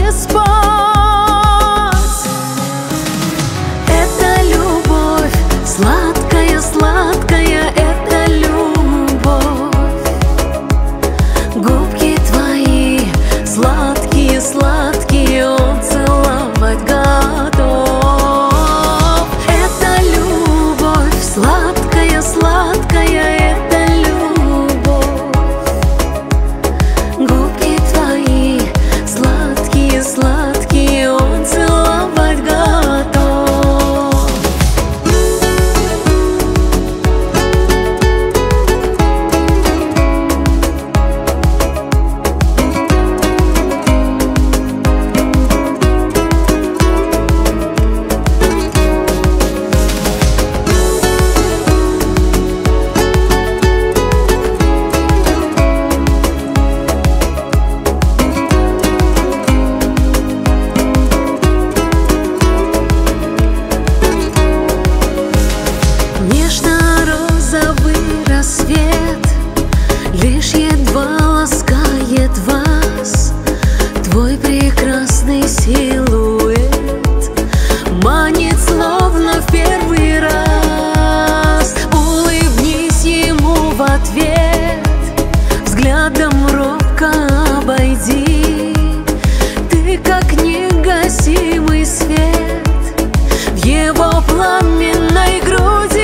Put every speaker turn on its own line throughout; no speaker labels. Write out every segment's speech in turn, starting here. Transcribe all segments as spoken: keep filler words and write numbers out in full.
не спать. Это любовь, сладкая, сладкая, это любовь. Губки твои сладкие, сладкие, он целовать готов. Это любовь, сладкая, сладкая, это любовь. Губки твои сладкие, сладкие, он целовать готов. Лишь едва ласкает вас твой прекрасный силуэт, манит словно в первый раз. Улыбнись ему в ответ, взглядом робко обойди. Ты как негасимый свет в его пламенной груди.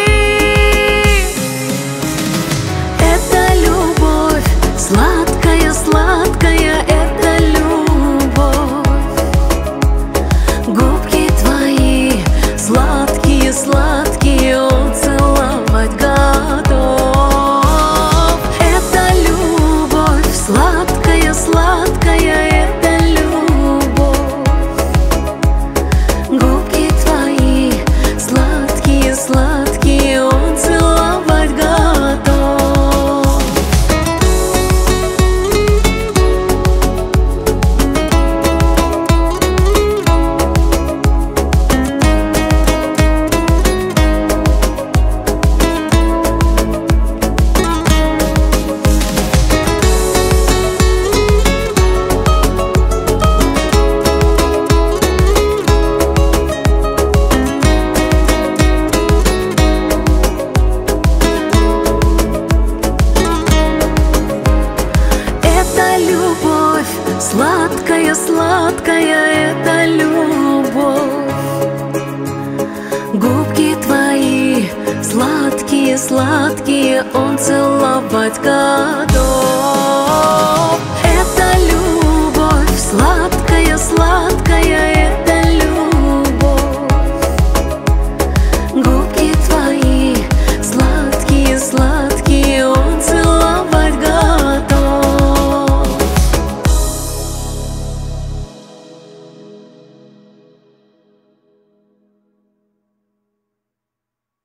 Сладкая, сладкая, это любовь. Губки твои сладкие, сладкие, он целовать готов. Это любовь, сладкая, сладкая, это любовь. Губки твои сладкие, сладкие, он целовать готов. Сладкая, сладкая, это любовь. Губки твои сладкие, сладкие, он целовать готов.